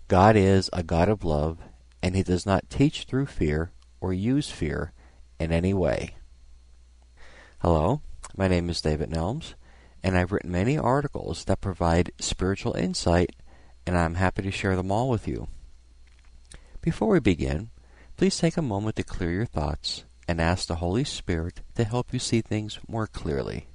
God is a God of love, and He does not teach through fear or use fear in any way. Hello, my name is David Nelms, and I've written many articles that provide spiritual insight, and I'm happy to share them all with you. Before we begin, please take a moment to clear your thoughts and ask the Holy Spirit to help you see things more clearly.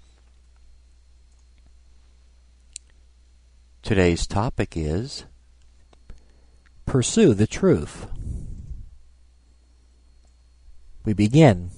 Today's topic is Pursue the Truth. We begin.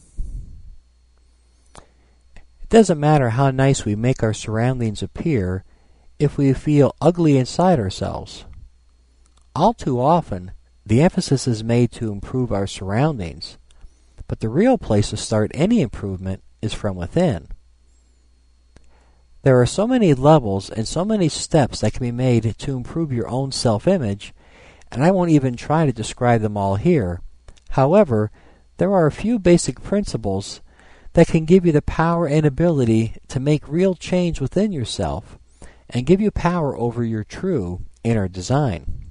It doesn't matter how nice we make our surroundings appear if we feel ugly inside ourselves. All too often, the emphasis is made to improve our surroundings, but the real place to start any improvement is from within. There are so many levels and so many steps that can be made to improve your own self-image, and I won't even try to describe them all here. However, there are a few basic principles that can give you the power and ability to make real change within yourself and give you power over your true inner design.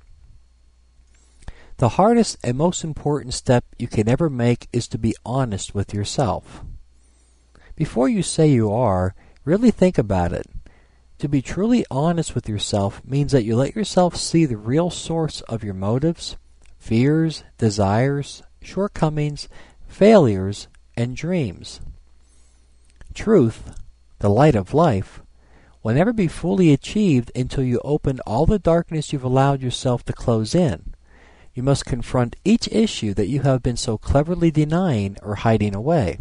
The hardest and most important step you can ever make is to be honest with yourself. Before you say you are, really think about it. To be truly honest with yourself means that you let yourself see the real source of your motives, fears, desires, shortcomings, failures, and dreams. Truth, the light of life, will never be fully achieved until you open all the darkness you've allowed yourself to close in. You must confront each issue that you have been so cleverly denying or hiding away.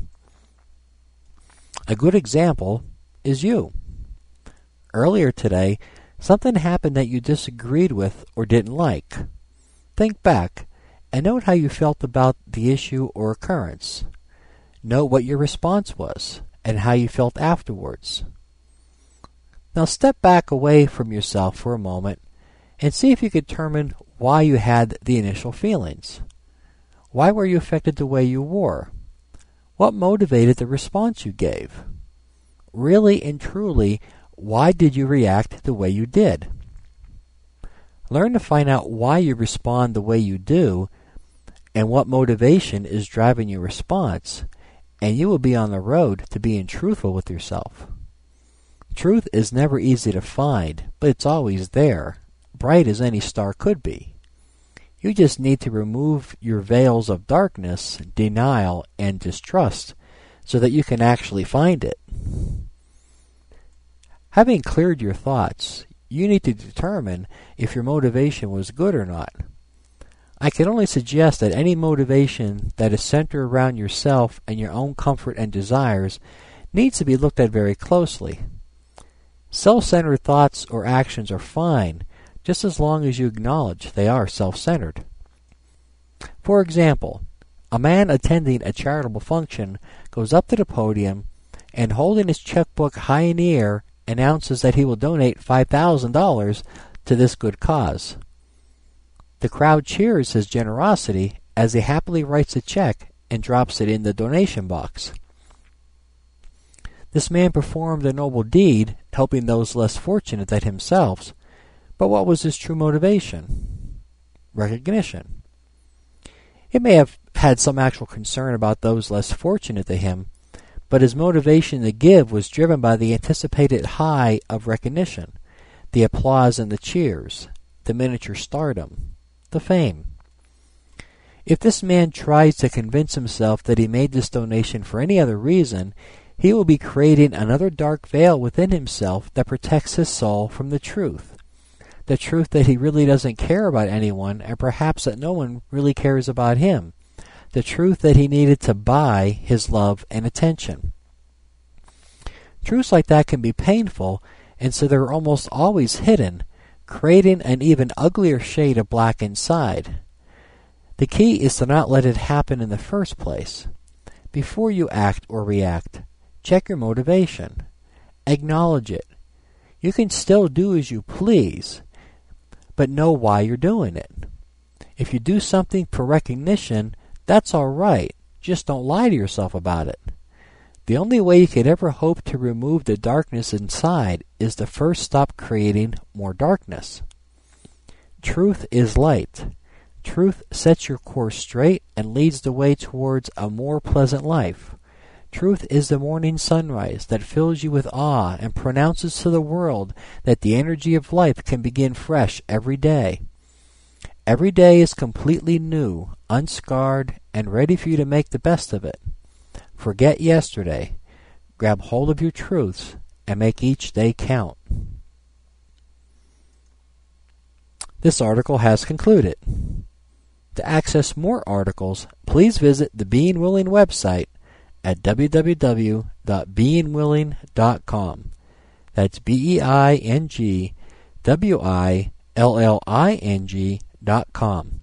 A good example is you. Earlier today, something happened that you disagreed with or didn't like. Think back and note how you felt about the issue or occurrence. Note what your response was and how you felt afterwards. Now step back away from yourself for a moment and see if you can determine why you had the initial feelings. Why were you affected the way you were? What motivated the response you gave? Really and truly, why did you react the way you did? Learn to find out why you respond the way you do and what motivation is driving your response, and you will be on the road to being truthful with yourself. Truth is never easy to find, but it's always there, bright as any star could be. You just need to remove your veils of darkness, denial, and distrust so that you can actually find it. Having cleared your thoughts, you need to determine if your motivation was good or not. I can only suggest that any motivation that is centered around yourself and your own comfort and desires needs to be looked at very closely. Self-centered thoughts or actions are fine, just as long as you acknowledge they are self-centered. For example, a man attending a charitable function goes up to the podium and, holding his checkbook high in the air, announces that he will donate $5,000 to this good cause. The crowd cheers his generosity as he happily writes a check and drops it in the donation box. This man performed a noble deed, helping those less fortunate than himself, but what was his true motivation? Recognition. He may have had some actual concern about those less fortunate than him, but his motivation to give was driven by the anticipated high of recognition, the applause and the cheers, the miniature stardom, the fame. If this man tries to convince himself that he made this donation for any other reason, he will be creating another dark veil within himself that protects his soul from the truth that he really doesn't care about anyone, and perhaps that no one really cares about him, the truth that he needed to buy his love and attention. Truths like that can be painful, and so they're almost always hidden, creating an even uglier shade of black inside. The key is to not let it happen in the first place. Before you act or react, check your motivation. Acknowledge it. You can still do as you please, but know why you're doing it. If you do something for recognition, that's all right. Just don't lie to yourself about it. The only way you could ever hope to remove the darkness inside is to first stop creating more darkness. Truth is light. Truth sets your course straight and leads the way towards a more pleasant life. Truth is the morning sunrise that fills you with awe and pronounces to the world that the energy of life can begin fresh every day. Every day is completely new, unscarred, and ready for you to make the best of it. Forget yesterday. Grab hold of your truths and make each day count. This article has concluded. To access more articles, please visit the Being Willing website at www.beingwilling.com. That's BEINGWILLING.com.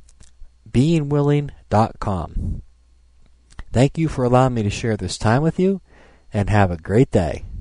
beingwilling.com. Thank you for allowing me to share this time with you, and have a great day.